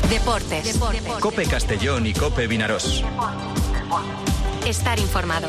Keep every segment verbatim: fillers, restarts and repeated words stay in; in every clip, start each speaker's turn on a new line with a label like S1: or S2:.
S1: Deportes. Deportes.
S2: COPE Castellón y COPE Vinarós.
S1: Estar informado.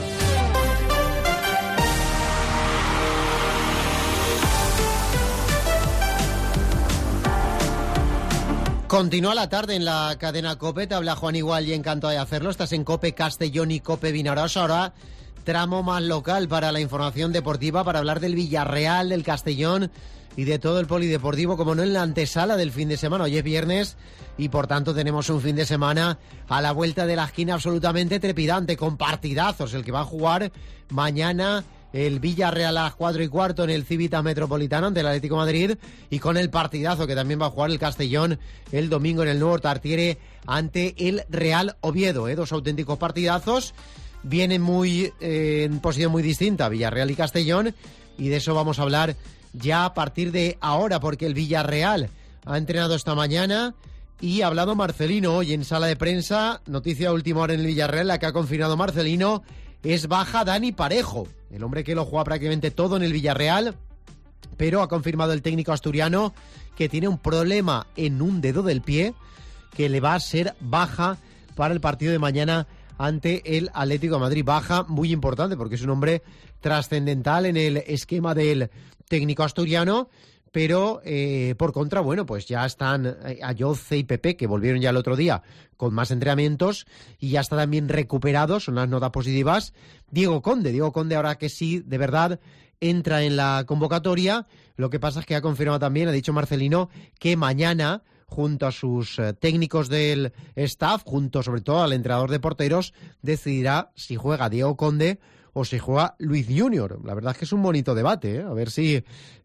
S3: Continúa la tarde en la cadena COPE, te habla Juan Igual y encantado de hacerlo. Estás en COPE Castellón y COPE Vinarós. Ahora tramo más local para la información deportiva, para hablar del Villarreal, del Castellón y de todo el polideportivo, como no, en la antesala del fin de semana. Hoy es viernes y por tanto tenemos un fin de semana a la vuelta de la esquina absolutamente trepidante, con partidazos. El que va a jugar mañana el Villarreal a las cuatro y cuarto en el Civitas Metropolitano ante el Atlético de Madrid, y con el partidazo que también va a jugar el Castellón el domingo en el Nuevo Tartiere ante el Real Oviedo. ¿eh? Dos auténticos partidazos. Vienen muy eh, en posición muy distinta Villarreal y Castellón, y de eso vamos a hablar ya a partir de ahora, porque el Villarreal ha entrenado esta mañana y ha hablado Marcelino hoy en sala de prensa. Noticia de última hora en el Villarreal, la que ha confirmado Marcelino: es baja Dani Parejo, el hombre que lo juega prácticamente todo en el Villarreal, pero ha confirmado el técnico asturiano que tiene un problema en un dedo del pie que le va a ser baja para el partido de mañana ante el Atlético de Madrid. Baja muy importante porque es un hombre trascendental en el esquema del técnico asturiano, pero eh, por contra, bueno, pues ya están Ayoce y Pepe, que volvieron ya el otro día con más entrenamientos y ya están también recuperados, son las notas positivas. Diego Conde, Diego Conde ahora que sí, de verdad, entra en la convocatoria. Lo que pasa es que ha confirmado también, ha dicho Marcelino, que mañana, junto a sus eh, técnicos del staff, junto sobre todo al entrenador de porteros, decidirá si juega Diego Conde o si juega Luis Junior. La verdad es que es un bonito debate, ¿eh? A ver si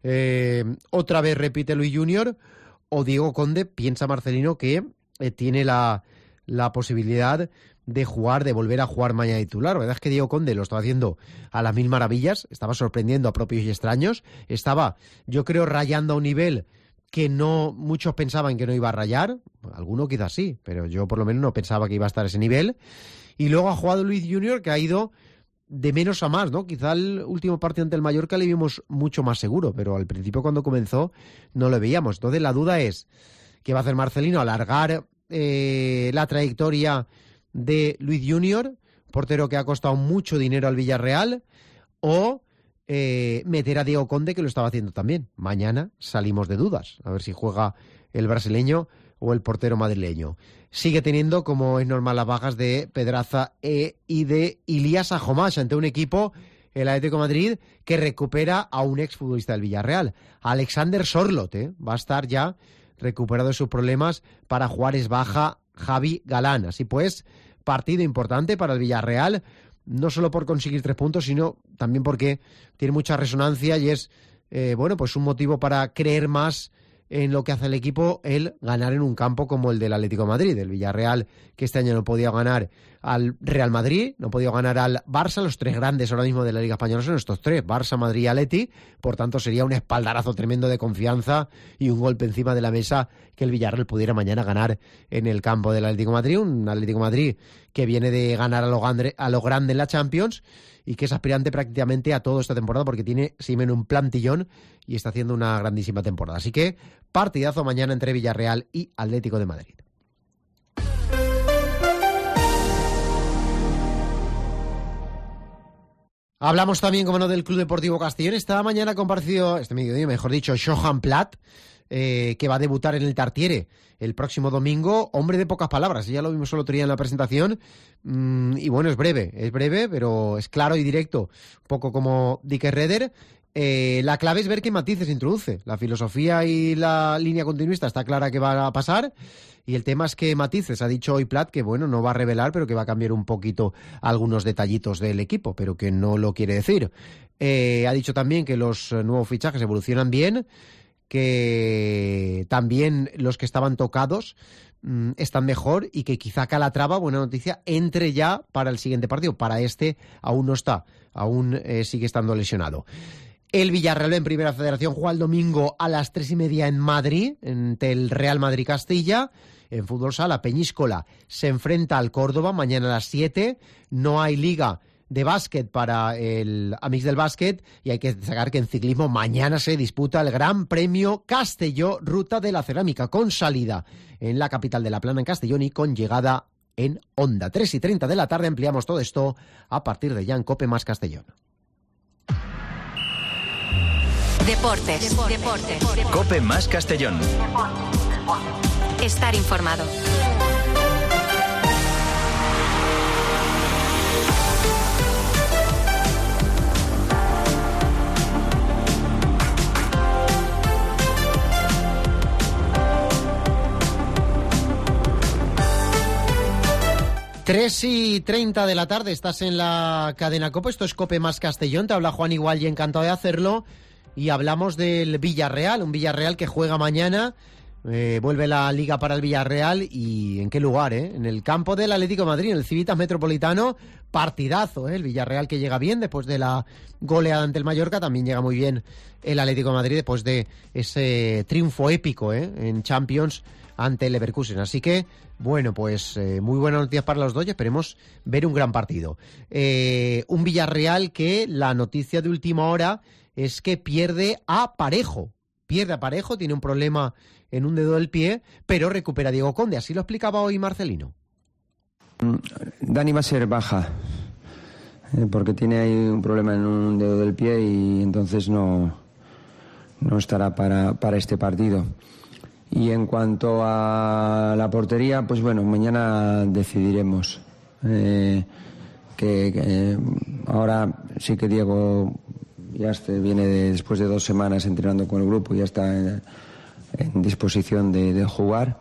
S3: eh, otra vez repite Luis Junior o Diego Conde. Piensa Marcelino que eh, tiene la, la posibilidad de jugar, de volver a jugar mañana titular. La verdad es que Diego Conde lo estaba haciendo a las mil maravillas, estaba sorprendiendo a propios y extraños, estaba, yo creo, rayando a un nivel que no muchos pensaban que no iba a rayar, alguno quizás sí, pero yo por lo menos no pensaba que iba a estar a ese nivel. Y luego ha jugado Luis Junior, que ha ido de menos a más, ¿no? Quizá el último partido ante el Mallorca le vimos mucho más seguro, pero al principio cuando comenzó no lo veíamos. Entonces la duda es, ¿qué va a hacer Marcelino? ¿Alargar eh, la trayectoria de Luis Junior, portero que ha costado mucho dinero al Villarreal, o eh, meter a Diego Conde, que lo estaba haciendo también? Mañana salimos de dudas, a ver si juega el brasileño o el portero madrileño. Sigue teniendo, como es normal, las bajas de Pedraza e, y de Ilías Ajomash ante un equipo, el Atlético de Madrid, que recupera a un exfutbolista del Villarreal. Alexander Sorloth ¿eh? va a estar ya recuperado de sus problemas para jugar. Es baja Javi Galán. Así pues, partido importante para el Villarreal, no solo por conseguir tres puntos, sino también porque tiene mucha resonancia y es eh, bueno, pues un motivo para creer más en lo que hace el equipo, el ganar en un campo como el del Atlético de Madrid. El Villarreal, que este año no podía ganar al Real Madrid, no podía ganar al Barça. Los tres grandes ahora mismo de la Liga Española son estos tres: Barça, Madrid y Atleti. Por tanto, sería un espaldarazo tremendo de confianza y un golpe encima de la mesa que el Villarreal pudiera mañana ganar en el campo del Atlético de Madrid. Un Atlético de Madrid que viene de ganar a lo grande, a lo grande en la Champions, y que es aspirante prácticamente a todo esta temporada porque tiene, si menos, un plantillón y está haciendo una grandísima temporada. Así que partidazo mañana entre Villarreal y Atlético de Madrid. Hablamos también, como no, del Club Deportivo Castellón. Esta mañana ha comparecido, este mediodía, mejor dicho, Johan Plat, eh, que va a debutar en el Tartiere el próximo domingo. Hombre de pocas palabras, ya lo vimos el otro día en la presentación. Mm, y bueno, es breve, es breve, pero es claro y directo, un poco como Dick Redder. Eh, la clave es ver qué matices introduce. La filosofía y la línea continuista está clara que va a pasar, y el tema es que matices. Ha dicho hoy Plat que, bueno, no va a revelar, pero que va a cambiar un poquito algunos detallitos del equipo, pero que no lo quiere decir. Eh, ha dicho también que los nuevos fichajes evolucionan bien, que también los que estaban tocados mmm, están mejor, y que quizá Calatrava, buena noticia, entre ya para el siguiente partido. Para este aún no está, aún eh, sigue estando lesionado. El Villarreal en Primera Federación juega el domingo a las tres y media en Madrid, ante el Real Madrid Castilla. En fútbol sala, Peñíscola se enfrenta al Córdoba mañana a las siete. No hay Liga de básquet para el Amics del Básquet, y hay que destacar que en ciclismo mañana se disputa el Gran Premio Castelló Ruta de la Cerámica, con salida en la capital de La Plana, en Castellón, y con llegada en Onda. tres y treinta de la tarde, ampliamos todo esto a partir de ya en COPE más Castellón.
S1: Deportes. Deportes. Deportes.
S2: COPE más Castellón.
S1: Estar informado.
S3: tres y treinta de la tarde, estás en la cadena COPE, esto es COPE más Castellón, te habla Juan Igual y encantado de hacerlo, y hablamos del Villarreal, un Villarreal que juega mañana, eh, vuelve la Liga para el Villarreal, y ¿en qué lugar? Eh? En el campo del Atlético de Madrid, en el Civitas Metropolitano, partidazo, eh? El Villarreal que llega bien después de la goleada ante el Mallorca, también llega muy bien el Atlético de Madrid después de ese triunfo épico eh? en Champions ante el Leverkusen, así que bueno, pues eh, muy buenas noticias para los dos y esperemos ver un gran partido. Eh, un Villarreal que la noticia de última hora es que pierde a Parejo, pierde a Parejo, tiene un problema en un dedo del pie, pero recupera a Diego Conde, así lo explicaba hoy Marcelino.
S4: Dani va a ser baja, eh, porque tiene ahí un problema en un dedo del pie y entonces no, no estará para, para este partido. Y en cuanto a la portería, pues bueno, mañana decidiremos. Eh, que, que ahora sí que Diego ya este, viene de, después de dos semanas entrenando con el grupo, ya está en, en disposición de, de jugar.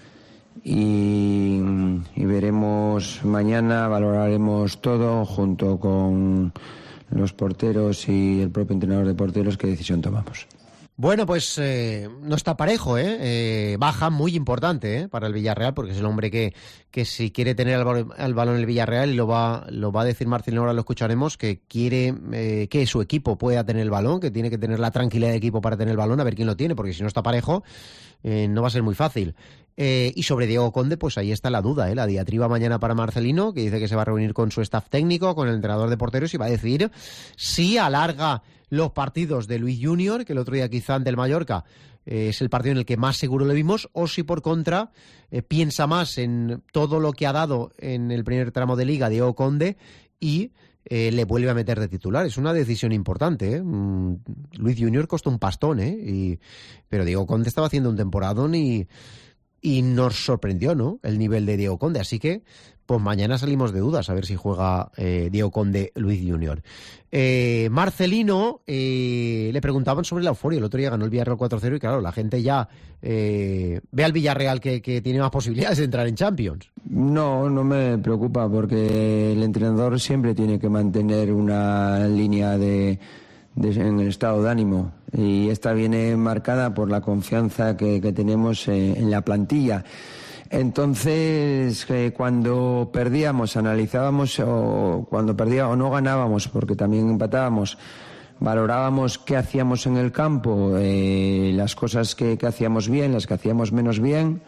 S4: Y, y veremos mañana, valoraremos todo junto con los porteros y el propio entrenador de porteros qué decisión tomamos.
S3: Bueno, pues eh, no está Parejo, ¿eh? eh baja muy importante ¿eh? para el Villarreal, porque es el hombre que, que si quiere tener el, balón, el balón en el Villarreal, y lo va, lo va a decir Marcelino, ahora lo escucharemos, que quiere eh, que su equipo pueda tener el balón, que tiene que tener la tranquilidad de equipo para tener el balón, a ver quién lo tiene, porque si no está Parejo, eh, no va a ser muy fácil. Eh, y sobre Diego Conde, pues ahí está la duda, ¿eh? La diatriba mañana para Marcelino, que dice que se va a reunir con su staff técnico, con el entrenador de porteros, y va a decidir si alarga los partidos de Luis Junior, que el otro día quizá ante el Mallorca eh, es el partido en el que más seguro lo vimos, o si por contra eh, piensa más en todo lo que ha dado en el primer tramo de Liga Diego Conde y eh, le vuelve a meter de titular. Es una decisión importante, ¿eh? Mm, Luis Junior costó un pastón, ¿eh? Y, pero Diego Conde estaba haciendo un temporadón y, y nos sorprendió, ¿no?, el nivel de Diego Conde, así que pues mañana salimos de dudas a ver si juega eh, Diego Conde Luis Junior. Eh, Marcelino eh, le preguntaban sobre la euforia. El otro día ganó el Villarreal cuatro cero y claro, la gente ya eh, ve al Villarreal que, que tiene más posibilidades de entrar en Champions.
S4: No, no me preocupa porque el entrenador siempre tiene que mantener una línea de, de en el estado de ánimo, y esta viene marcada por la confianza que, que tenemos en, en la plantilla. Entonces, eh, cuando perdíamos, analizábamos, o cuando perdíamos o no ganábamos, porque también empatábamos, valorábamos qué hacíamos en el campo, eh, las cosas que, que hacíamos bien, las que hacíamos menos bien.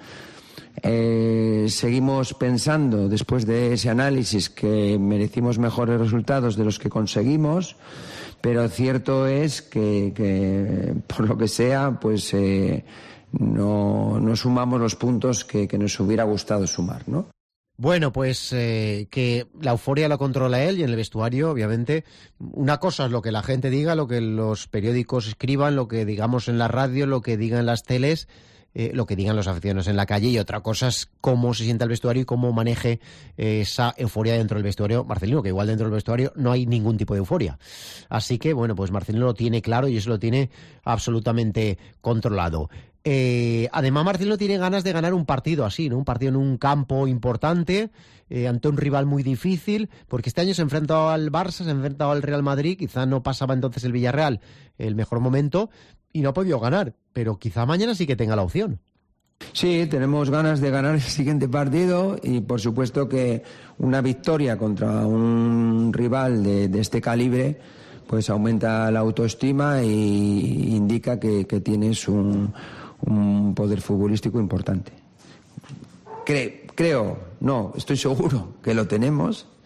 S4: Eh, seguimos pensando, después de ese análisis, que merecimos mejores resultados de los que conseguimos, pero cierto es que, que por lo que sea, pues eh, no, no sumamos los puntos que, que nos hubiera gustado sumar, ¿no?
S3: Bueno, pues eh, que la euforia la controla él, y en el vestuario, obviamente, una cosa es lo que la gente diga, lo que los periódicos escriban, lo que digamos en la radio, lo que digan las teles, eh, lo que digan los aficionados en la calle, y otra cosa es cómo se sienta el vestuario y cómo maneje eh, esa euforia dentro del vestuario Marcelino, que igual dentro del vestuario no hay ningún tipo de euforia. Así que, bueno, pues Marcelino lo tiene claro y eso lo tiene absolutamente controlado. Eh, además, Marcelino tiene ganas de ganar un partido así, ¿no? Un partido en un campo importante, eh, ante un rival muy difícil, porque este año se ha enfrentado al Barça, se ha enfrentado al Real Madrid, quizá no pasaba entonces el Villarreal el mejor momento y no ha podido ganar, pero quizá mañana sí que tenga la opción.
S4: Sí, tenemos ganas de ganar el siguiente partido y por supuesto que una victoria contra un rival de, de este calibre pues aumenta la autoestima y indica que, que tienes un, un poder futbolístico importante. Cre, creo, no, estoy seguro que lo tenemos.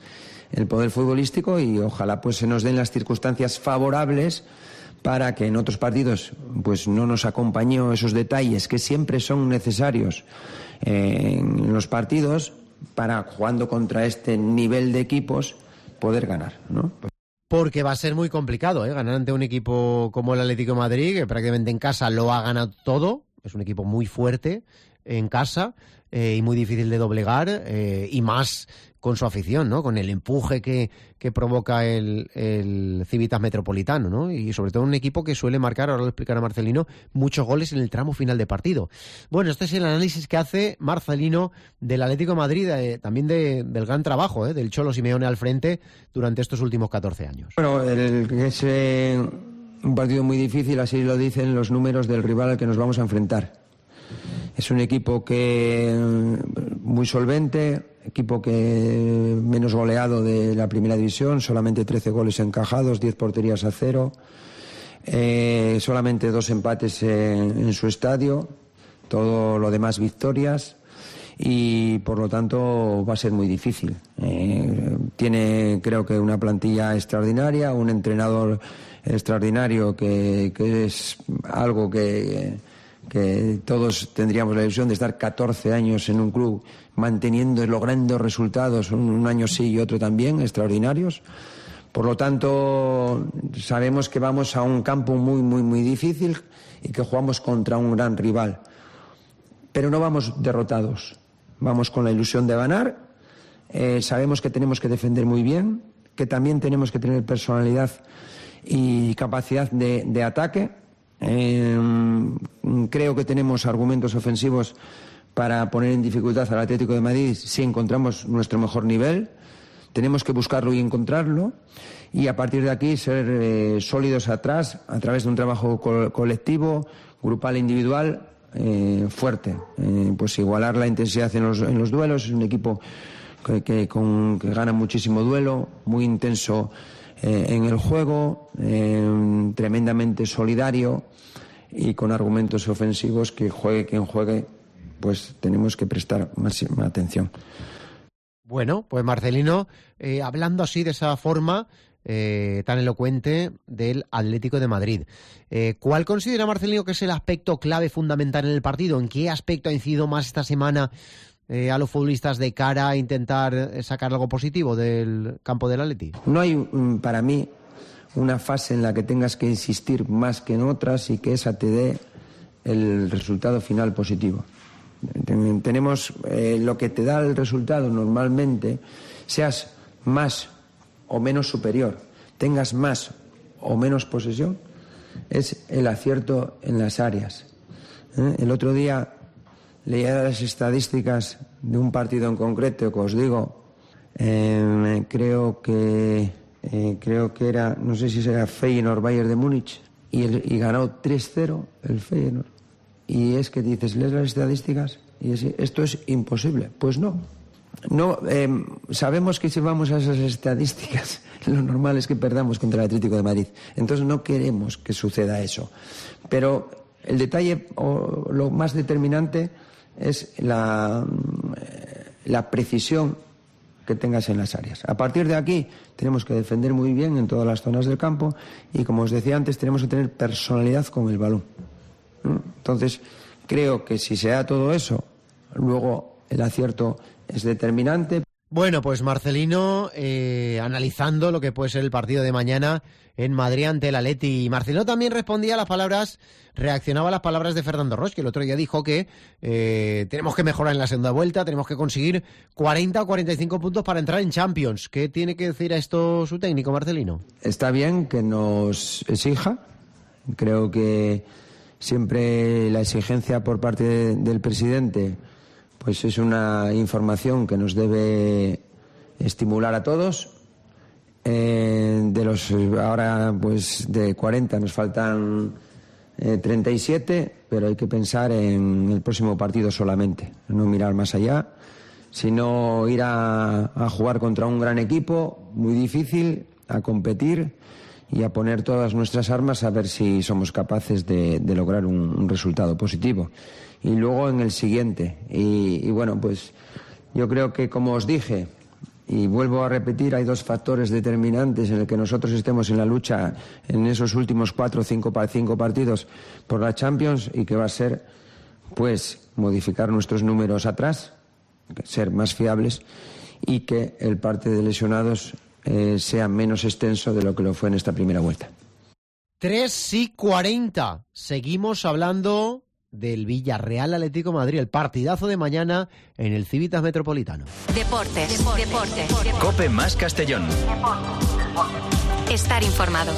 S4: el poder futbolístico y ojalá pues se nos den las circunstancias favorables para que en otros partidos pues no nos acompañen esos detalles que siempre son necesarios eh, en los partidos para, jugando contra este nivel de equipos, poder ganar, ¿no?
S3: Porque va a ser muy complicado, ¿eh? Ganar ante un equipo como el Atlético de Madrid, que prácticamente en casa lo ha ganado todo. Es un equipo muy fuerte en casa eh, y muy difícil de doblegar, eh, y más con su afición, ¿no? Con el empuje que, que provoca el, el Civitas Metropolitano, ¿no? Y sobre todo un equipo que suele marcar, ahora lo explicará Marcelino, muchos goles en el tramo final de partido. Bueno, este es el análisis que hace Marcelino del Atlético de Madrid, eh, también de, del gran trabajo eh, del Cholo Simeone al frente durante estos últimos catorce años.
S4: Bueno, el que es eh, un partido muy difícil, así lo dicen los números del rival al que nos vamos a enfrentar. Es un equipo que muy solvente, equipo que menos goleado de la primera división, solamente trece goles encajados, diez porterías a cero, eh, solamente dos empates en, en su estadio, todo lo demás victorias, y por lo tanto va a ser muy difícil. Eh, tiene, creo que, una plantilla extraordinaria, un entrenador extraordinario que, que es algo que... que todos tendríamos la ilusión de estar catorce años en un club manteniendo y logrando resultados, un, un año sí y otro también, extraordinarios. Por lo tanto, sabemos que vamos a un campo muy, muy, muy difícil y que jugamos contra un gran rival. Pero no vamos derrotados, vamos con la ilusión de ganar, eh, sabemos que tenemos que defender muy bien, que también tenemos que tener personalidad y capacidad de, de ataque. Eh, creo que tenemos argumentos ofensivos para poner en dificultad al Atlético de Madrid si encontramos nuestro mejor nivel. Tenemos que buscarlo y encontrarlo, y a partir de aquí ser eh, sólidos atrás a través de un trabajo co- colectivo, grupal e individual eh, fuerte. Eh, pues igualar la intensidad en los, en los duelos. Es un equipo que, que, con, que gana muchísimo duelo, muy intenso Eh, en el juego, eh, tremendamente solidario y con argumentos ofensivos que juegue quien juegue, pues tenemos que prestar máxima atención.
S3: Bueno, pues Marcelino, eh, hablando así de esa forma eh, tan elocuente del Atlético de Madrid, eh, ¿cuál considera Marcelino que es el aspecto clave fundamental en el partido? ¿En qué aspecto ha incidido más esta semana Eh, a los futbolistas de cara a intentar sacar algo positivo del campo del Atleti?
S4: No hay, para mí, una fase en la que tengas que insistir más que en otras y que esa te dé el resultado final positivo. Tenemos eh, lo que te da el resultado normalmente, seas más o menos superior, tengas más o menos posesión, es el acierto en las áreas. ¿Eh? El otro día leía las estadísticas de un partido en concreto que os digo, eh, creo que eh, creo que era, no sé si era Feyenoord Bayern de Múnich, y, el, y ganó tres cero el Feyenoord. Y es que dices, lees las estadísticas y es, esto es imposible. Pues no. No, eh, sabemos que si vamos a esas estadísticas, lo normal es que perdamos contra el Atlético de Madrid. Entonces no queremos que suceda eso. Pero el detalle o lo más determinante es la, la precisión que tengas en las áreas. A partir de aquí tenemos que defender muy bien en todas las zonas del campo y, como os decía antes, tenemos que tener personalidad con el balón. Entonces, creo que si se da todo eso, luego el acierto es determinante.
S3: Bueno, pues Marcelino eh, analizando lo que puede ser el partido de mañana en Madrid ante el Atleti. Y Marcelino también respondía a las palabras, reaccionaba a las palabras de Fernando Roig, que el otro día dijo que eh, tenemos que mejorar en la segunda vuelta, tenemos que conseguir cuarenta o cuarenta y cinco puntos para entrar en Champions. ¿Qué tiene que decir a esto su técnico, Marcelino?
S4: Está bien que nos exija. Creo que siempre la exigencia por parte de, del presidente pues es una información que nos debe estimular a todos. Eh, de los ahora pues de cuarenta nos faltan eh, treinta y siete, pero hay que pensar en el próximo partido solamente, no mirar más allá, sino ir a, a jugar contra un gran equipo muy difícil, a competir y a poner todas nuestras armas a ver si somos capaces de, de lograr un, un resultado positivo. Y luego en el siguiente. Y, y bueno, pues yo creo que, como os dije, Y vuelvo a repetir, hay dos factores determinantes en el que nosotros estemos en la lucha en esos últimos cuatro o cinco, cinco partidos por la Champions, y que va a ser, pues, modificar nuestros números atrás, ser más fiables, y que el parte de lesionados eh, sea menos extenso de lo que lo fue en esta primera vuelta.
S3: tres y cuarenta. Seguimos hablando del Villarreal Atlético de Madrid, el partidazo de mañana en el Civitas Metropolitano.
S1: Deportes, deportes, deportes.
S2: Cope más Castellón.
S1: Estar informado.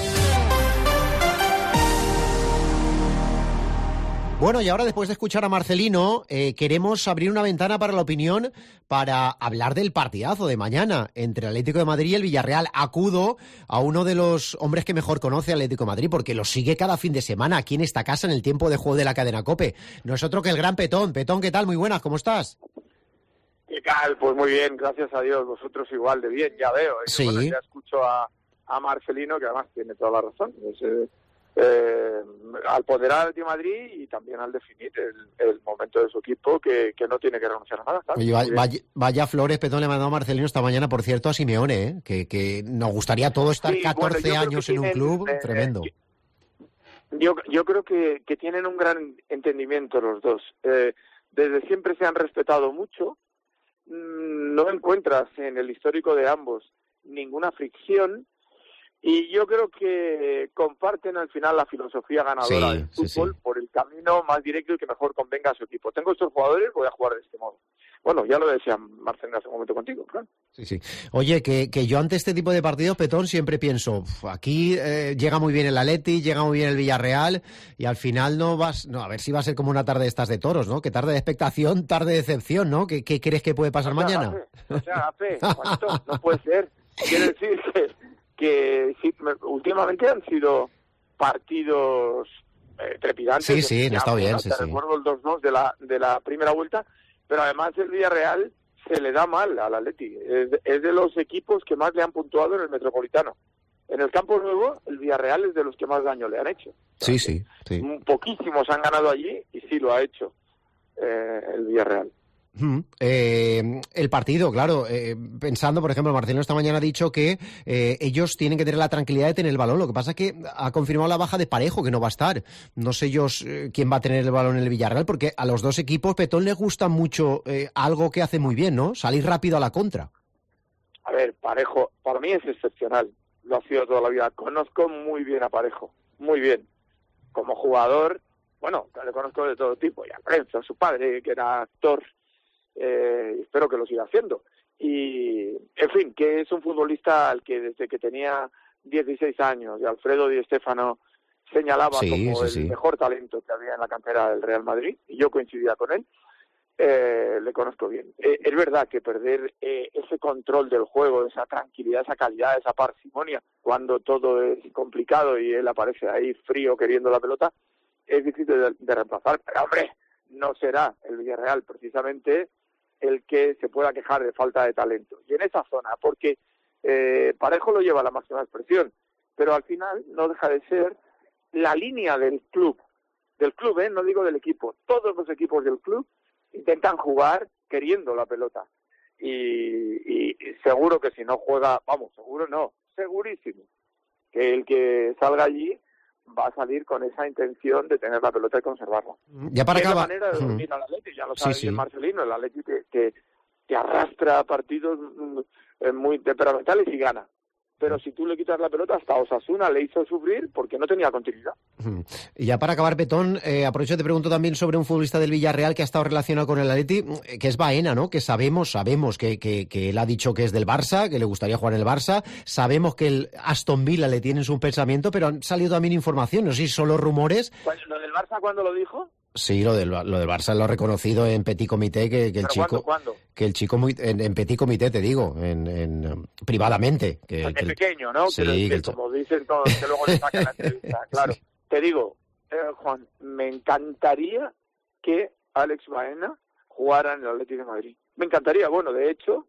S3: Bueno, y ahora, después de escuchar a Marcelino, eh, queremos abrir una ventana para la opinión, para hablar del partidazo de mañana entre el Atlético de Madrid y el Villarreal. Acudo a uno de los hombres que mejor conoce al Atlético de Madrid, porque lo sigue cada fin de semana aquí en esta casa, en el tiempo de juego de la cadena COPE. No es otro que el gran Petón. Petón, ¿qué tal? Muy buenas, ¿cómo estás?
S5: ¿Qué tal? Pues muy bien, gracias a Dios. Vosotros igual de bien, ya veo. Y
S3: Sí.
S5: Bueno, ya escucho a, a Marcelino, que además tiene toda la razón. Es, eh, eh, al ponderar al de Madrid y también al definir el, el momento de su equipo, que, que no tiene que renunciar a nada. ¿sabes?
S3: Oye, vaya, vaya, vaya flores, Petón, le ha mandado a Marcelino esta mañana, por cierto, a Simeone, ¿eh? que, que nos gustaría a todos estar
S5: Sí,
S3: catorce
S5: bueno, yo creo
S3: años
S5: que
S3: en un
S5: tienen,
S3: club
S5: eh,
S3: tremendo.
S5: Yo, yo creo que, que tienen un gran entendimiento los dos. Eh, desde siempre se han respetado mucho. No encuentras en el histórico de ambos ninguna fricción, y yo creo que comparten al final la filosofía ganadora
S3: Sí,
S5: del
S3: sí,
S5: fútbol
S3: sí.
S5: por el camino más directo y que mejor convenga a su equipo. Tengo estos jugadores, voy a jugar de este modo. Bueno, ya lo decía Marcelo hace un momento contigo, claro.
S3: Sí, sí. Oye, que, que yo ante este tipo de partidos, Petón, siempre pienso, uf, aquí eh, llega muy bien el Atleti, llega muy bien el Villarreal, y al final no vas, no, a ver si va a ser como una tarde de estas de toros, ¿no? Que tarde de expectación, tarde de decepción, ¿no? ¿Qué, qué crees que puede pasar
S5: O sea,
S3: mañana?
S5: Gafe, o sea, Gafe, Juanito, no puede ser. Quiero decir que, que sí, me- últimamente han sido partidos eh, trepidantes.
S3: Sí, sí,
S5: Ya,
S3: no está bien,
S5: bueno,
S3: sí,
S5: te
S3: sí.
S5: recuerdo el dos dos de la, de la primera vuelta, pero además el Villarreal se le da mal al Atleti. Es, de- es de los equipos que más le han puntuado en el Metropolitano. En el Campo Nuevo, el Villarreal es de los que más daño le han hecho.
S3: Sí, sí, sí.
S5: Poquísimos han ganado allí y sí lo ha hecho eh, el Villarreal.
S3: Mm, eh, el partido, claro, eh, pensando, por ejemplo, Marcelo esta mañana ha dicho que eh, ellos tienen que tener la tranquilidad de tener el balón. Lo que pasa es que ha confirmado la baja de Parejo, que no va a estar. No sé yo eh, quién va a tener el balón en el Villarreal, porque a los dos equipos, Petón, les gusta mucho eh, algo que hace muy bien, ¿no? Salir rápido a la contra.
S5: A ver, Parejo, para mí es excepcional. Lo ha sido toda la vida. Conozco muy bien a Parejo, muy bien. Como jugador, bueno, le conozco de todo tipo. Y a Lorenzo, su padre, que era actor, eh, espero que lo siga haciendo. Y, en fin, que es un futbolista al que desde que tenía dieciséis años, y Alfredo Di Stéfano señalaba
S3: Sí,
S5: como
S3: sí,
S5: el
S3: sí.
S5: mejor talento que había en la cantera del Real Madrid, y yo coincidía con él. Eh, le conozco bien. Eh, es verdad que perder eh, ese control del juego, esa tranquilidad, esa calidad, esa parsimonia, cuando todo es complicado y él aparece ahí frío queriendo la pelota, es difícil de, de reemplazar. Pero, hombre, no será el Villarreal precisamente el que se pueda quejar de falta de talento. Y en esa zona, porque eh, Parejo lo lleva a la máxima expresión, pero al final no deja de ser la línea del club, del club, ¿eh? No digo del equipo, todos los equipos del club intentan jugar queriendo la pelota. Y, y, y seguro que si no juega, vamos, seguro no, segurísimo, que el que salga allí va a salir con esa intención de tener la pelota y conservarla.
S3: Ya para
S5: Es la
S3: acabar.
S5: manera de
S3: Mm.
S5: dormir al Atleti, ya lo
S3: Sí,
S5: sabe
S3: sí.
S5: bien Marcelino, el Atleti te, te, te arrastra partidos mm, eh, muy temperamentales y gana. Pero si tú le quitas la pelota, hasta Osasuna le hizo sufrir porque no tenía continuidad.
S3: Ujú. Y ya para acabar, Petón, eh, aprovecho y te pregunto también sobre un futbolista del Villarreal que ha estado relacionado con el Atleti, eh, que es Baena, ¿no? Que sabemos, sabemos que, que, que él ha dicho que es del Barça, que le gustaría jugar en el Barça. Sabemos que el Aston Villa le tiene en su pensamiento, pero han salido también informaciones, no sé si solo rumores.
S5: Pues, ¿lo del Barça cuándo lo dijo?
S3: Sí, lo del, lo del Barça lo ha reconocido en Petit Comité, que, que el
S5: ¿Pero
S3: chico...
S5: cuándo, cuándo?
S3: Que el chico, muy, en, en Petit Comité, te digo, en, en um, privadamente. Que,
S5: Porque
S3: que el-
S5: es pequeño, ¿no?
S3: Sí,
S5: Quiero decir,
S3: que el-
S5: como dicen todos, que luego le sacan la entrevista. Claro.
S3: Sí.
S5: Te digo, eh, Juan, me encantaría que Alex Baena jugara en el Atlético de Madrid. Me encantaría. Bueno, de hecho,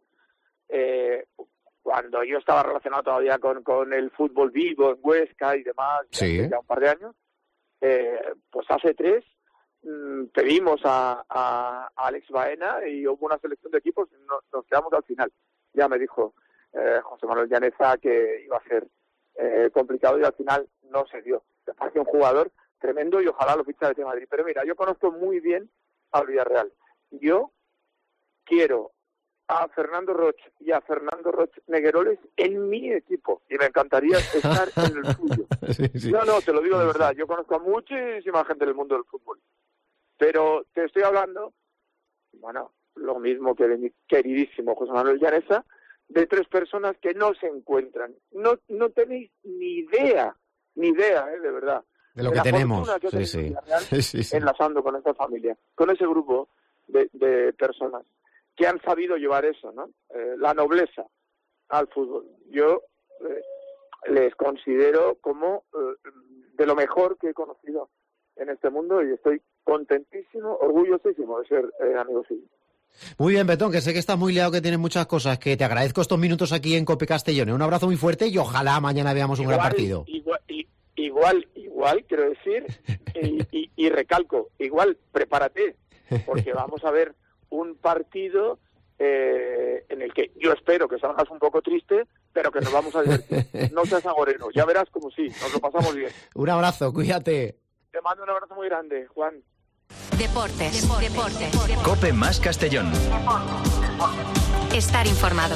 S5: eh, cuando yo estaba relacionado todavía con, con el fútbol vivo en Huesca y demás,
S3: Sí.
S5: ya, ya un par de años, eh, pues hace tres mmm, pedimos a, a, a Alex Baena y hubo una selección de equipos y no, nos quedamos al final. ya me dijo eh, José Manuel Llaneza que iba a ser eh, complicado y al final no se dio. Me parece un jugador tremendo y ojalá lo ficha de Madrid. Pero mira, yo conozco muy bien al Villarreal. Yo quiero a Fernando Roch y a Fernando Roch Negueroles en mi equipo y me encantaría estar en el suyo. Sí, sí. No, no, te lo digo de verdad, yo conozco a muchísima gente del mundo del fútbol, pero te estoy hablando, bueno, lo mismo que de mi queridísimo José Manuel Llaneza, de tres personas que no se encuentran. No no tenéis ni idea, ni idea, eh, de verdad.
S3: De lo de que tenemos,
S5: que
S3: sí, sí.
S5: Sí, sí. Enlazando con esta familia, con ese grupo de, de personas que han sabido llevar eso, ¿no? Eh, la nobleza al fútbol. Yo eh, les considero como eh, de lo mejor que he conocido en este mundo y estoy contentísimo, orgullosísimo de ser eh, amigo suyo.
S3: Muy bien, Petón, que sé que estás muy liado, que tienes muchas cosas, que te agradezco estos minutos aquí en Cope Castellón. Un abrazo muy fuerte y ojalá mañana veamos un
S5: igual,
S3: gran partido.
S5: Igual, igual, igual, quiero decir, y, y, y recalco, igual, prepárate, porque vamos a ver un partido eh, en el que yo espero que salgas un poco triste, pero que nos vamos a divertir. No seas agorero, ya verás como sí, nos lo pasamos bien.
S3: Un abrazo, cuídate.
S5: Te mando un abrazo muy grande, Juan.
S1: Deportes, deportes, deportes.
S2: Cope más Castellón.
S1: Estar informado.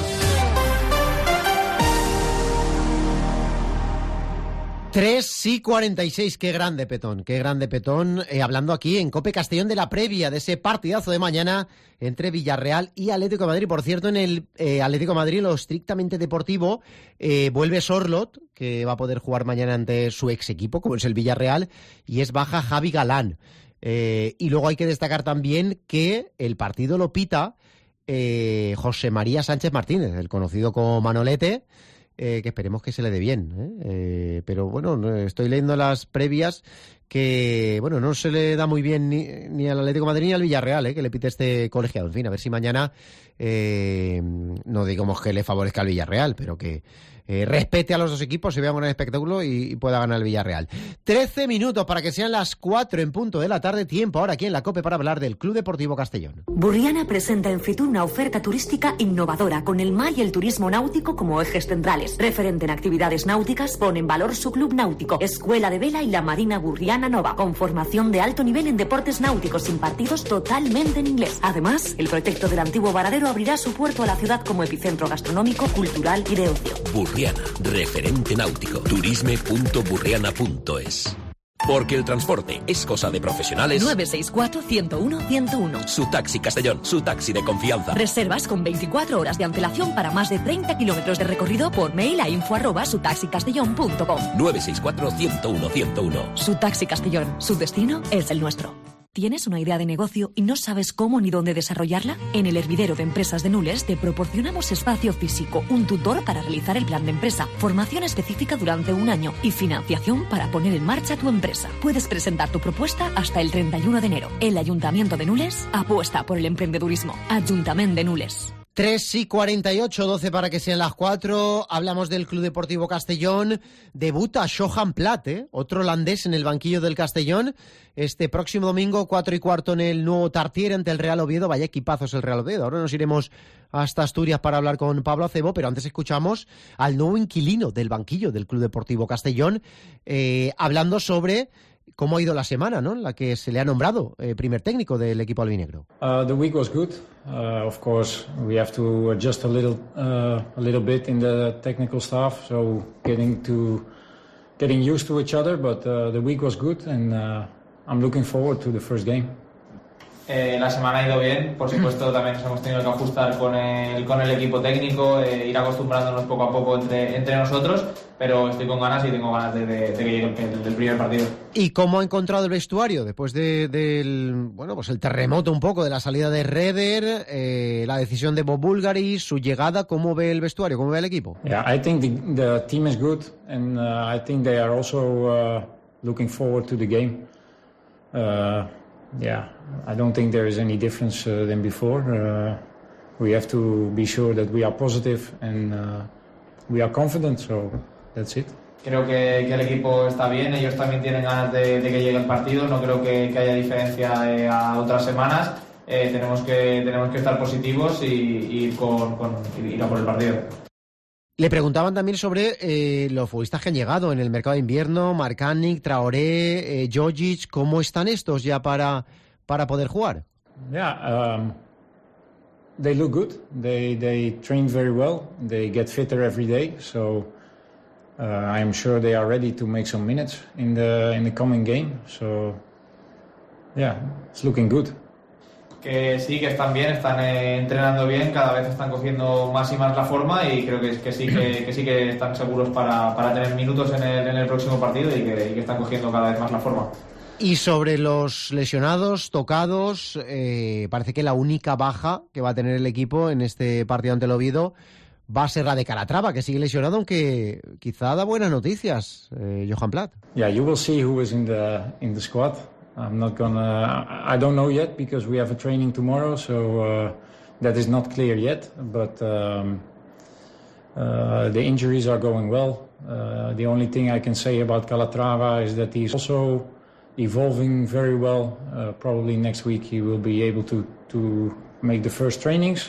S3: tres y cuarenta y seis, qué grande Petón, qué grande Petón, eh, hablando aquí en Cope Castellón de la previa de ese partidazo de mañana entre Villarreal y Atlético de Madrid. Por cierto, en el eh, Atlético de Madrid, lo estrictamente deportivo, eh, vuelve Sorloth, que va a poder jugar mañana ante su ex equipo, como es el Villarreal, y es baja Javi Galán. Eh, y luego hay que destacar también que el partido lo pita eh, José María Sánchez Martínez, el conocido como Manolete, Eh, que esperemos que se le dé bien, ¿eh? Eh, pero bueno, estoy leyendo las previas que, bueno, no se le da muy bien ni, ni al Atlético de Madrid ni al Villarreal, ¿eh? Que le pite este colegiado. En fin, a ver si mañana, eh, no digamos que le favorezca al Villarreal, pero que eh, respete a los dos equipos, se vea un gran espectáculo y, y pueda ganar el Villarreal. trece minutos para que sean las cuatro en punto de la tarde, tiempo ahora aquí en la COPE para hablar del Club Deportivo Castellón.
S6: Burriana presenta en Fitur una oferta turística innovadora con el mar y el turismo náutico como ejes centrales. Referente en actividades náuticas, pone en valor su club náutico, Escuela de Vela y la Marina Burriana Nova, con formación de alto nivel en deportes náuticos impartidos totalmente en inglés. Además, el proyecto del antiguo varadero abrirá su puerto a la ciudad como epicentro gastronómico, cultural y de ocio.
S7: Burriana, referente náutico. turisme punto burriana punto es. Porque el transporte es cosa de profesionales.
S6: nueve seis cuatro, ciento uno, ciento uno.
S7: Su taxi Castellón, su taxi de confianza.
S6: Reservas con veinticuatro horas de antelación para más de treinta kilómetros de recorrido por mail a info arroba sutaxicastellón punto com.
S7: nueve seis cuatro, ciento uno, ciento uno.
S6: Su taxi Castellón, su destino es el nuestro. ¿Tienes una idea de negocio y no sabes cómo ni dónde desarrollarla? En el hervidero de empresas de Nules te proporcionamos espacio físico, un tutor para realizar el plan de empresa, formación específica durante un año y financiación para poner en marcha tu empresa. Puedes presentar tu propuesta hasta el treinta y uno de enero. El Ayuntamiento de Nules apuesta por el emprendedurismo. Ayuntamiento de Nules.
S3: tres y cuarenta y ocho, doce para que sean las cuatro. Hablamos del Club Deportivo Castellón. Debuta Johan Plat, ¿eh? Otro holandés en el banquillo del Castellón. Este próximo domingo, cuatro y cuarto en el nuevo Tartiere ante el Real Oviedo. Vaya equipazos el Real Oviedo. Ahora nos iremos hasta Asturias para hablar con Pablo Acebo, pero antes escuchamos al nuevo inquilino del banquillo del Club Deportivo Castellón, eh, hablando sobre cómo ha ido la semana, ¿no?, en la que se le ha nombrado eh, primer técnico del equipo albinegro.
S8: Uh, the week was good. Uh, of course, we have to adjust a little, uh, a little bit in the technical staff, so getting to getting used to each other. But uh, the week was good, and uh, I'm looking forward to the first game.
S9: Eh, la semana ha ido bien, por supuesto también nos hemos tenido que ajustar con el, con el equipo técnico, eh, ir acostumbrándonos poco a poco entre, entre nosotros, pero estoy con ganas y tengo ganas de, de, de que llegue el, el, el primer partido.
S3: ¿Y cómo ha encontrado el vestuario después de, del, bueno, pues el terremoto un poco de la salida de Reder, eh, la decisión de Bob Bulgaris, su llegada? ¿Cómo ve el vestuario? ¿Cómo ve el equipo?
S8: Yeah, I think the, the team is good, and uh, I think they are also uh, looking forward to the game. Uh, Yeah, I don't think there is any difference uh, than before. Uh, we have to be sure that we are positive and uh, we are confident, so that's it.
S9: Creo que, que el equipo está bien, ellos también tienen ganas de, de que llegue el partido, no creo que, que haya diferencia eh, a otras semanas eh, tenemos que tenemos que estar positivos y, y ir con, con ir a por el partido.
S3: Le preguntaban también sobre eh, los futbolistas que han llegado en el mercado de invierno, Marcanic, Traoré, eh, Jojic, ¿cómo están estos ya para, para poder jugar?
S8: Yeah, um, they look good. They they train very well. They get fitter every day. So uh, I am sure they are ready to make some minutes in the in the coming game. So yeah, it's looking good.
S9: Que sí, que están bien, están eh, entrenando bien, cada vez están cogiendo más y más la forma y creo que, que sí que, que sí que están seguros para, para tener minutos en el, en el próximo partido y que, y que están cogiendo cada vez más la forma.
S3: Y sobre los lesionados, tocados, eh, parece que la única baja que va a tener el equipo en este partido ante el Oviedo va a ser la de Calatrava, que sigue lesionado, aunque quizá da buenas noticias, eh, Johan Platt.
S8: Yeah, you will see who is in the in the squad. I'm not gonna. I don't know yet because we have a training tomorrow, so uh, that is not clear yet. But um, uh, the injuries are going well. Uh, the only thing I can say about Calatrava is that he's also evolving very well. Uh, probably next week he will be able to to make the first trainings.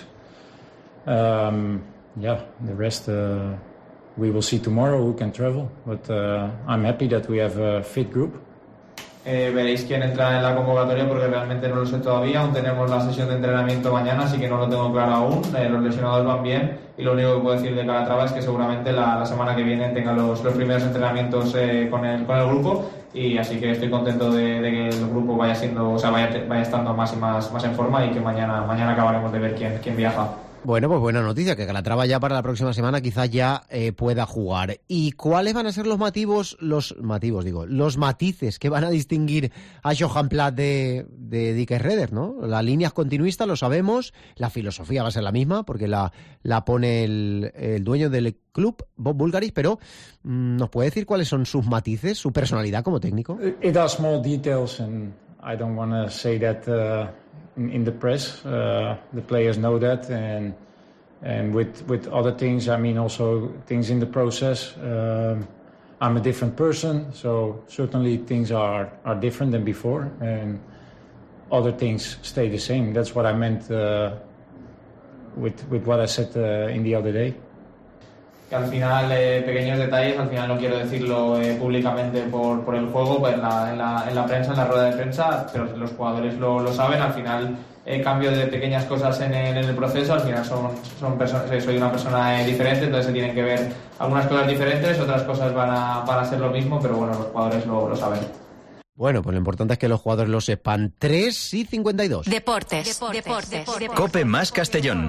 S8: Um, yeah, the rest uh, we will see tomorrow who can travel. But uh, I'm happy that we have a fit group.
S9: Eh, veréis quién entra en la convocatoria porque realmente no lo sé todavía, aún tenemos la sesión de entrenamiento mañana, así que no lo tengo claro aún. Eh, los lesionados van bien y lo único que puedo decir de Calatrava es que seguramente la, la semana que viene tenga los, los primeros entrenamientos eh, con, el, con el grupo, y así que estoy contento de, de que el grupo vaya siendo, o sea, vaya, vaya estando más y más, más en forma y que mañana, mañana acabaremos de ver quién, quién viaja.
S3: Bueno, pues buena noticia, que Calatrava ya para la próxima semana quizás ya eh, pueda jugar. ¿Y cuáles van a ser los motivos, los motivos, digo, los matices que van a distinguir a Johan Platt de, de Dick Redder, ¿no? La línea es continuista, lo sabemos, la filosofía va a ser la misma, porque la, la pone el, el dueño del club, Bob Bulgaris, pero mmm, ¿nos puede decir cuáles son sus matices, su personalidad como técnico?
S8: It has small details and I don't want to say that uh, in, in the press. Uh, the players know that, and and with with other things, I mean also things in the process. Um, I'm a different person, so certainly things are are different than before, and other things stay the same. That's what I meant uh, with with what I said uh, in the other day.
S9: Que al final, eh, pequeños detalles, al final no quiero decirlo eh, públicamente por, por el juego, pues en, la, en, la, en la prensa, en la rueda de prensa, pero los jugadores lo, lo saben. Al final, eh, cambio de pequeñas cosas en el, en el proceso, al final son, son personas, soy una persona eh, diferente, entonces se tienen que ver algunas cosas diferentes, otras cosas van a, van a ser lo mismo, pero bueno, los jugadores lo, lo saben.
S3: Bueno, pues lo importante es que los jugadores lo sepan. tres y cincuenta y dos.
S1: Deportes. Deportes. Deportes. Deportes.
S2: Cope más Castellón.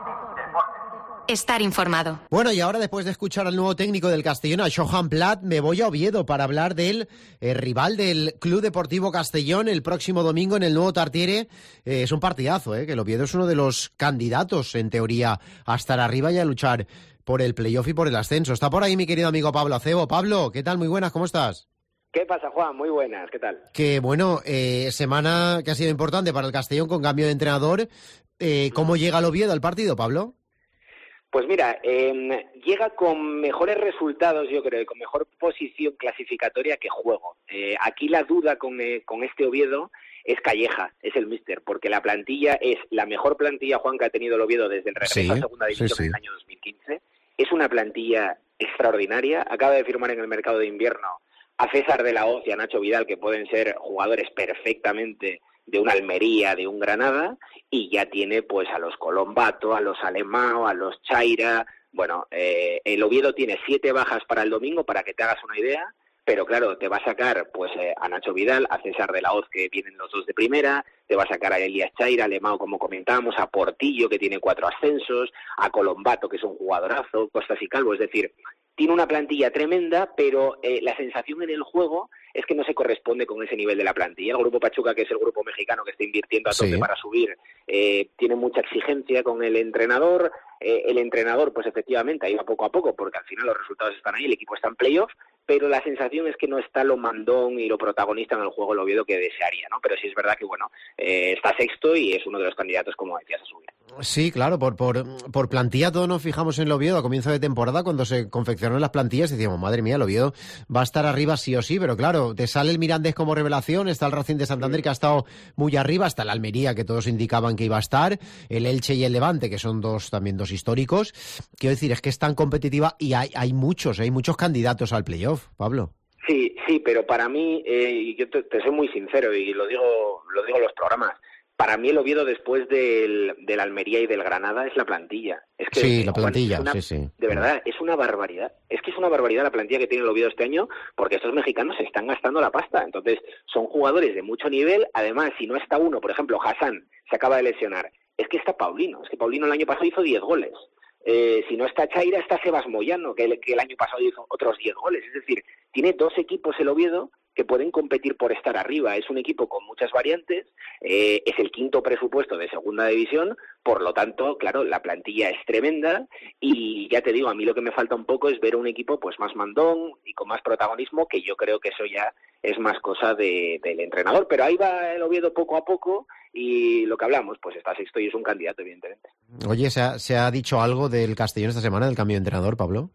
S1: Estar informado.
S3: Bueno, y ahora después de escuchar al nuevo técnico del Castellón, a Johan Platt, me voy a Oviedo para hablar del eh, rival del Club Deportivo Castellón el próximo domingo en el nuevo Tartiere. Eh, es un partidazo, eh, que el Oviedo es uno de los candidatos, en teoría, a estar arriba y a luchar por el playoff y por el ascenso. Está por ahí mi querido amigo Pablo Acebo. Pablo, ¿qué tal? Muy buenas, ¿cómo estás?
S10: ¿Qué pasa, Juan? Muy buenas, ¿qué tal?
S3: Que bueno, eh, semana que ha sido importante para el Castellón con cambio de entrenador. Eh, ¿Cómo llega el Oviedo al partido, Pablo?
S10: Pues mira, eh, llega con mejores resultados, yo creo, y con mejor posición clasificatoria que juego. Eh, aquí la duda con, eh, con este Oviedo es Calleja, es el míster, porque la plantilla es la mejor plantilla, Juan, que ha tenido el Oviedo desde el regreso
S3: sí,
S10: a Segunda División sí, sí. en el año dos mil quince. Es una plantilla extraordinaria. Acaba de firmar en el mercado de invierno a César de la Hoz y a Nacho Vidal, que pueden ser jugadores perfectamente de un Almería, de un Granada, y ya tiene pues a los Colombato, a los Alemão, a los Chaira. Bueno, eh, el Oviedo tiene siete bajas para el domingo, para que te hagas una idea, pero claro, te va a sacar pues eh, a Nacho Vidal, a César de la Hoz, que vienen los dos de primera, te va a sacar a Elías Chaira, Alemão, como comentábamos, a Portillo, que tiene cuatro ascensos, a Colombato, que es un jugadorazo, Costas y Calvo, es decir, tiene una plantilla tremenda, pero eh, la sensación en el juego es que no se corresponde con ese nivel de la plantilla. El Grupo Pachuca, que es el grupo mexicano que está invirtiendo a tope sí. para subir, eh, tiene mucha exigencia con el entrenador. Eh, el entrenador, pues efectivamente, ha ido poco a poco, porque al final los resultados están ahí, el equipo está en playoff, pero la sensación es que no está lo mandón y lo protagonista en el juego el Oviedo que desearía, ¿no? Pero sí es verdad que, bueno, eh, está sexto y es uno de los candidatos, como decías, a subir.
S3: Sí, claro, por, por, por plantilla todos nos fijamos en el Oviedo a comienzo de temporada, cuando se confeccionaron las plantillas decíamos, madre mía, el Oviedo va a estar arriba sí o sí, pero claro, te sale el Mirandés como revelación, está el Racing de Santander que ha estado muy arriba, está el Almería que todos indicaban que iba a estar, el Elche y el Levante que son dos también dos históricos. Quiero decir, es que es tan competitiva y hay, hay muchos, hay muchos candidatos al playoff, Pablo.
S10: Sí, sí, pero para mí, eh, yo te, te soy muy sincero y lo digo, lo digo en los programas. Para mí el Oviedo después del, del Almería y del Granada es la plantilla. Es que,
S3: sí, la plantilla,
S10: Juan, una,
S3: sí, sí.
S10: De verdad, es una barbaridad. Es que es una barbaridad la plantilla que tiene el Oviedo este año porque estos mexicanos se están gastando la pasta. Entonces, son jugadores de mucho nivel. Además, si no está uno, por ejemplo, Hassan se acaba de lesionar. Es que está Paulino. Es que Paulino el año pasado hizo diez goles. Eh, si no está Chaira, está Sebas Moyano, que el, que el año pasado hizo otros diez goles. Es decir, tiene dos equipos el Oviedo que pueden competir por estar arriba. Es un equipo con muchas variantes, eh, es el quinto presupuesto de segunda división, por lo tanto, claro, la plantilla es tremenda y ya te digo, a mí lo que me falta un poco es ver un equipo pues más mandón y con más protagonismo, que yo creo que eso ya es más cosa de, del entrenador, pero ahí va el Oviedo poco a poco y lo que hablamos, pues está sexto y es un candidato, evidentemente.
S3: Oye, ¿se ha, se ha dicho algo del Castellón esta semana, del cambio de entrenador, Pablo?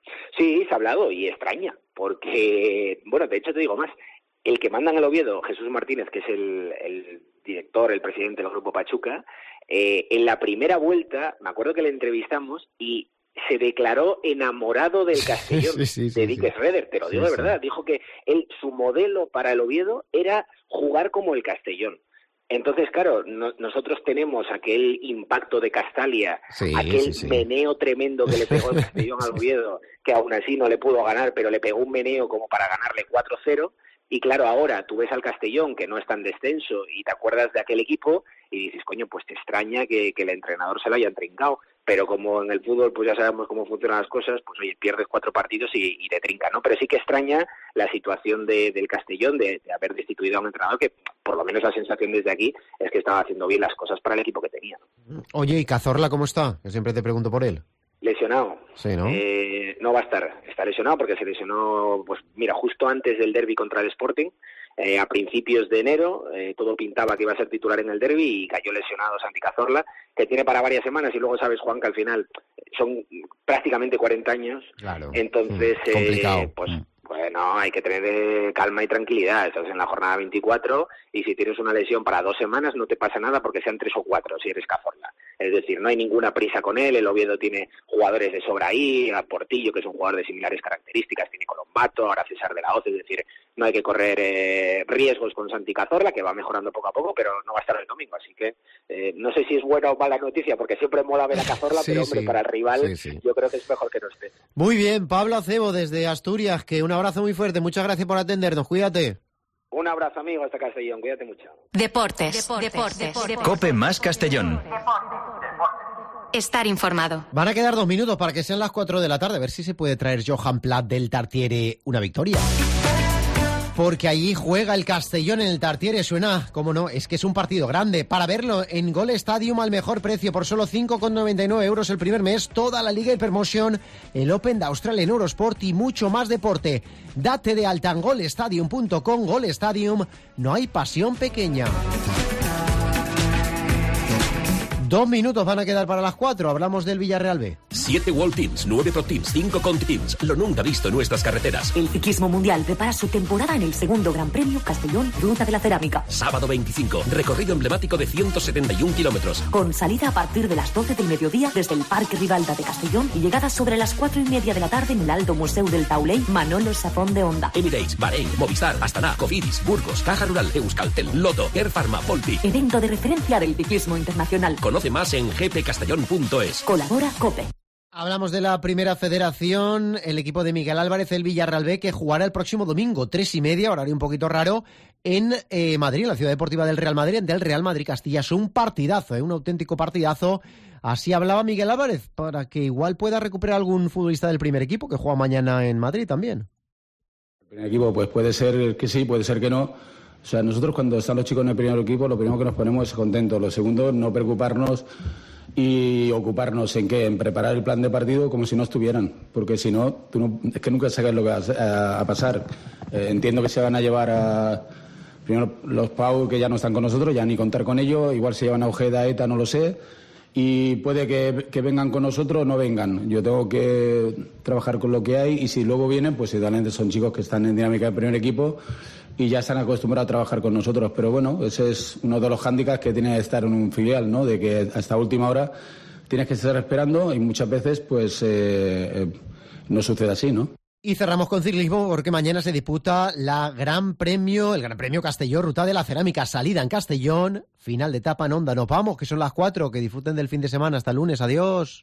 S10: Sí, se ha hablado y extraña, porque, bueno, de hecho te digo más, el que manda en el Oviedo, Jesús Martínez, que es el, el director, el presidente del Grupo Pachuca, eh, en la primera vuelta, me acuerdo que le entrevistamos y se declaró enamorado del Castellón, sí, sí, sí, de Dick sí. Schroeder, te lo digo sí, de verdad, sí. Dijo que él, su modelo para el Oviedo era jugar como el Castellón. Entonces, claro, no, nosotros tenemos aquel impacto de Castalia, sí, aquel sí, sí. meneo tremendo que le pegó el Castellón al Oviedo, que aún así no le pudo ganar, pero le pegó un meneo como para ganarle cuatro cero. Y claro, ahora tú ves al Castellón, que no está en descenso, y te acuerdas de aquel equipo, y dices, coño, pues te extraña que, que el entrenador se lo haya trincado. Pero como en el fútbol pues ya sabemos cómo funcionan las cosas, pues oye, pierdes cuatro partidos y, y te trinca, ¿no? Pero sí que extraña la situación de, del Castellón, de, de haber destituido a un entrenador que, por lo menos la sensación desde aquí, es que estaba haciendo bien las cosas para el equipo que tenía.
S3: Oye, ¿y Cazorla cómo está? Que siempre te pregunto por él.
S10: Lesionado.
S3: Sí, ¿no?
S10: Eh, no va a estar. Está lesionado porque se lesionó, pues mira, justo antes del derbi contra el Sporting, eh, a principios de enero, eh, todo pintaba que iba a ser titular en el derbi y cayó lesionado Santi Cazorla, que tiene para varias semanas y luego sabes, Juan, que al final son prácticamente cuarenta años. Claro. Entonces, mm, eh, pues... Mm. Bueno, hay que tener calma y tranquilidad. Estás en la jornada veinticuatro y si tienes una lesión para dos semanas no te pasa nada porque sean tres o cuatro si eres Cazorla. Es decir, no hay ninguna prisa con él. El Oviedo tiene jugadores de sobra ahí, a Portillo, que es un jugador de similares características, tiene Colombato, ahora César de la Hoz. Es decir, no hay que correr eh, riesgos con Santi Cazorla, que va mejorando poco a poco, pero no va a estar el domingo. Así que eh, no sé si es buena o mala noticia, porque siempre mola ver a Cazorla, sí, pero hombre, sí. para el rival sí, sí. yo creo que es mejor que no esté.
S3: Muy bien, Pablo Acebo desde Asturias, que un abrazo muy fuerte. Muchas gracias por atendernos. Cuídate.
S10: Un abrazo, amigo, hasta Castellón. Cuídate mucho.
S1: Deportes. Deportes. Deportes. Deportes.
S2: Cope más Castellón.
S1: Estar informado.
S3: Van a quedar dos minutos para que sean las cuatro de la tarde. A ver si se puede traer Johan Plat del Tartiere una victoria. Porque allí juega el Castellón en el Tartiere. Suena, como no, es que es un partido grande. Para verlo en Gol Stadium al mejor precio, por solo cinco con noventa y nueve euros el primer mes, toda la Liga Hypermotion, el Open de Australia en Eurosport y mucho más deporte. Date de alta en gol stadium punto com. Gol Stadium, no hay pasión pequeña. Dos minutos van a quedar para las cuatro. Hablamos del Villarreal B.
S7: Siete World Teams, nueve Pro Teams, cinco Conti Teams. Lo nunca visto en nuestras carreteras.
S6: El ciclismo mundial prepara su temporada en el segundo Gran Premio Castellón Ruta de la Cerámica.
S7: Sábado veinticinco, recorrido emblemático de ciento setenta y un kilómetros.
S6: Con salida a partir de las doce del mediodía desde el Parque Rivalda de Castellón y llegada sobre las cuatro y media de la tarde en el Alto Museu del Tauley, Manolo Safón de Honda.
S7: Emirates, Bahrein, Movistar, Astana, Cofidis, Burgos, Caja Rural, Euskaltel, Loto, Air Pharma, Volpi.
S6: Evento de referencia del ciclismo internacional.
S7: Conoce más en g p castellón punto es.
S6: Colabora COPE.
S3: Hablamos de la primera federación, el equipo de Miguel Álvarez, el Villarreal B, que jugará el próximo domingo, tres y media, horario un poquito raro, en eh, Madrid, en la ciudad deportiva del Real Madrid, del Real Madrid Castilla. Es un partidazo, ¿eh? un auténtico partidazo. Así hablaba Miguel Álvarez, para que igual pueda recuperar algún futbolista del primer equipo que juega mañana en Madrid también.
S11: El primer equipo, pues puede ser que sí, puede ser que no. O sea, nosotros cuando están los chicos en el primer equipo, lo primero que nos ponemos es contentos. Lo segundo, no preocuparnos y ocuparnos en qué, en preparar el plan de partido como si no estuvieran, porque si no, tú no es que nunca sabes lo que va a, a pasar. Eh, entiendo que se van a llevar a primero los Pau, que ya no están con nosotros, ya ni contar con ellos, igual se llevan a Ojeda, Eta, no lo sé, y puede que, que vengan con nosotros o no vengan. Yo tengo que trabajar con lo que hay y si luego vienen, pues idealmente son chicos que están en dinámica de primer equipo y ya están acostumbrados a trabajar con nosotros. Pero bueno, ese es uno de los hándicaps que tiene de estar en un filial, ¿no? De que hasta última hora tienes que estar esperando y muchas veces pues eh, eh, no sucede así, ¿no?
S3: Y cerramos con ciclismo porque mañana se disputa la Gran Premio, el Gran Premio Castellón, Ruta de la Cerámica, salida en Castellón, final de etapa en Onda. Nos vamos, que son las cuatro, que disfruten del fin de semana. Hasta el lunes, adiós.